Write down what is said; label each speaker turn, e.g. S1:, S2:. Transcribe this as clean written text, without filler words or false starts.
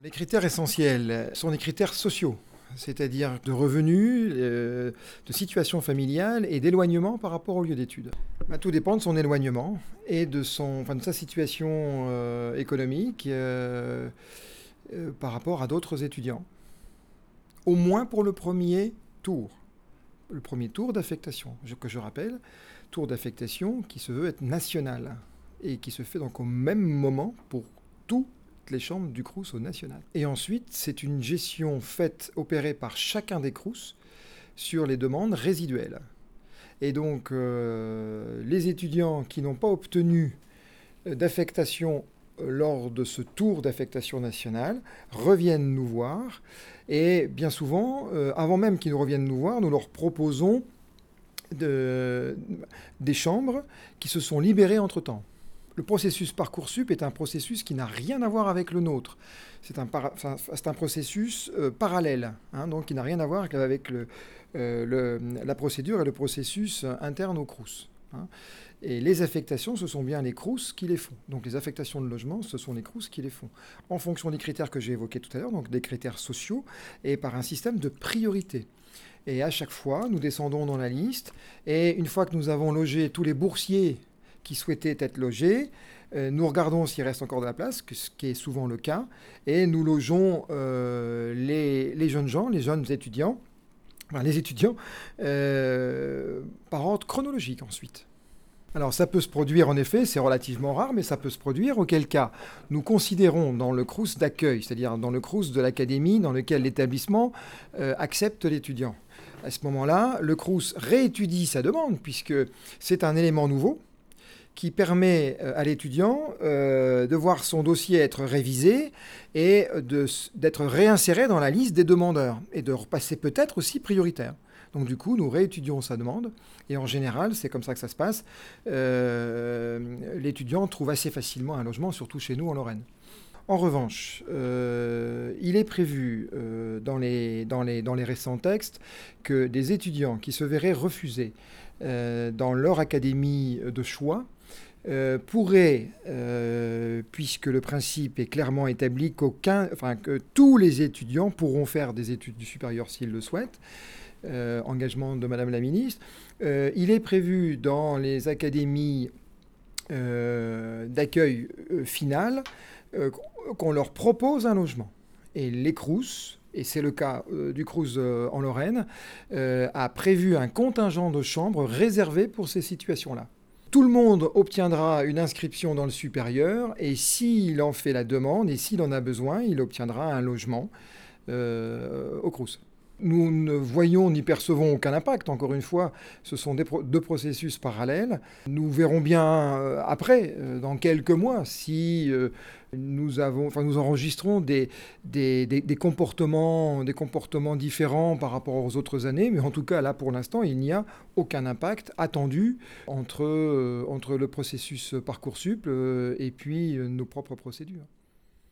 S1: Les critères essentiels sont des critères sociaux, c'est-à-dire de revenus, de situation familiale et d'éloignement par rapport au lieu d'études. Tout dépend de son éloignement et de sa situation économique par rapport à d'autres étudiants. Au moins pour le premier tour. Le premier tour d'affectation, que je rappelle, tour d'affectation qui se veut être national et qui se fait donc au même moment pour tous les chambres du Crous au national. Et ensuite, c'est une gestion opérée par chacun des Crous sur les demandes résiduelles. Et donc, les étudiants qui n'ont pas obtenu d'affectation lors de ce tour d'affectation nationale reviennent nous voir. Et bien souvent, avant même qu'ils nous reviennent nous voir, nous leur proposons des chambres qui se sont libérées entre-temps. Le processus Parcoursup est un processus qui n'a rien à voir avec le nôtre. C'est un processus parallèle, donc qui n'a rien à voir avec la procédure et le processus interne au Crous. Et les affectations, ce sont bien les Crous qui les font. Donc les affectations de logement, ce sont les Crous qui les font. En fonction des critères que j'ai évoqués tout à l'heure, donc des critères sociaux, et par un système de priorité. Et à chaque fois, nous descendons dans la liste, et une fois que nous avons logé tous les boursiers qui souhaitaient être logés, nous regardons s'il reste encore de la place, ce qui est souvent le cas, et nous logeons les jeunes gens, les jeunes étudiants, par ordre chronologique ensuite. Alors ça peut se produire en effet, c'est relativement rare, mais ça peut se produire, auquel cas nous considérons dans le Crous d'accueil, c'est-à-dire dans le Crous de l'académie dans lequel l'établissement accepte l'étudiant. À ce moment-là, le Crous réétudie sa demande, puisque c'est un élément nouveau qui permet à l'étudiant de voir son dossier être révisé et d'être réinséré dans la liste des demandeurs et de repasser peut-être aussi prioritaire. Donc du coup, nous réétudions sa demande et en général, c'est comme ça que ça se passe. L'étudiant trouve assez facilement un logement, surtout chez nous en Lorraine. En revanche, il est prévu dans les récents textes que des étudiants qui se verraient refuser dans leur académie de choix pourraient, puisque le principe est clairement établi que tous les étudiants pourront faire des études supérieures s'ils le souhaitent, engagement de Madame la Ministre, il est prévu dans les académies d'accueil final qu'on leur propose un logement. Et les Crous, et c'est le cas du Crous en Lorraine, a prévu un contingent de chambres réservé pour ces situations-là. Tout le monde obtiendra une inscription dans le supérieur et s'il en fait la demande et s'il en a besoin, il obtiendra un logement au Crous. Nous ne voyons ni percevons aucun impact. Encore une fois, ce sont deux processus parallèles. Nous verrons bien après, dans quelques mois, si nous enregistrons des comportements différents par rapport aux autres années. Mais en tout cas, là, pour l'instant, il n'y a aucun impact attendu entre le processus Parcoursup et puis nos propres procédures.